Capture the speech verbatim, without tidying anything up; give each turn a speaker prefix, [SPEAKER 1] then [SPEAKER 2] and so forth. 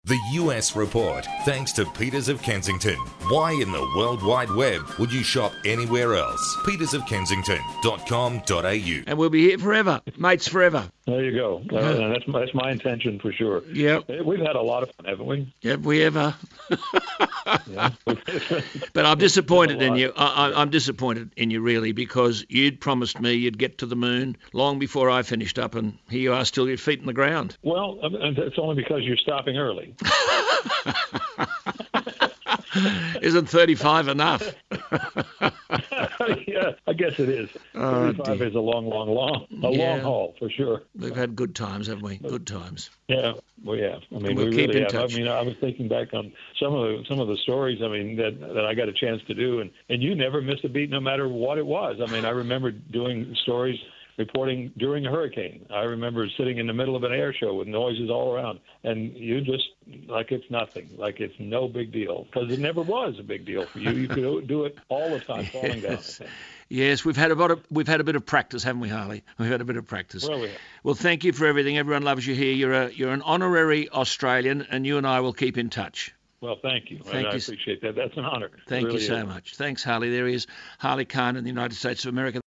[SPEAKER 1] The U S Report, thanks to Peters of Kensington. Why in the World Wide Web would you shop anywhere else? peters of kensington dot com dot a u.
[SPEAKER 2] And we'll be here forever. Mates forever.
[SPEAKER 3] There you go. Uh, that's, that's my intention for sure.
[SPEAKER 2] Yep.
[SPEAKER 3] We've had a lot of fun, haven't we?
[SPEAKER 2] Have we ever?
[SPEAKER 3] Yeah.
[SPEAKER 2] But I'm disappointed in you. I, I, I'm disappointed in you, really, because you'd promised me you'd get to the moon long before I finished up, and here you are, still your feet in the ground.
[SPEAKER 3] Well, it's only because you're stopping early.
[SPEAKER 2] Isn't thirty-five enough?
[SPEAKER 3] Yeah, I guess it is.
[SPEAKER 2] Oh,
[SPEAKER 3] thirty-five
[SPEAKER 2] dear.
[SPEAKER 3] is a long, long, long, a
[SPEAKER 2] Yeah.
[SPEAKER 3] long haul for sure.
[SPEAKER 2] We've had good times, haven't we? Good times.
[SPEAKER 3] Yeah, we have. I mean,
[SPEAKER 2] We'll
[SPEAKER 3] we
[SPEAKER 2] keep
[SPEAKER 3] really
[SPEAKER 2] in
[SPEAKER 3] have.
[SPEAKER 2] touch.
[SPEAKER 3] I mean, I was thinking back on some of the some of the stories. I mean, that that I got a chance to do, and and you never missed a beat, no matter what it was. I mean, I remember doing stories, reporting during a hurricane. I remember sitting in the middle of an air show with noises all around, and you just, like it's nothing, like it's no big deal, because it never was a big deal for you. You could do it all the time, falling down.
[SPEAKER 2] Yes. Yes, we've had a bit of we've had a bit of practice, haven't we, Harley? We've had a bit of practice.
[SPEAKER 3] Well, we have.
[SPEAKER 2] Well, thank you for everything. Everyone loves you here. You're a you're an honorary Australian, and you and I will keep in touch.
[SPEAKER 3] Well, thank you.
[SPEAKER 2] Thank
[SPEAKER 3] I
[SPEAKER 2] you.
[SPEAKER 3] appreciate that. That's an honor. It
[SPEAKER 2] Thank
[SPEAKER 3] really
[SPEAKER 2] you so
[SPEAKER 3] is.
[SPEAKER 2] much. Thanks, Harley. There he is, Harley Kahn in the United States of America.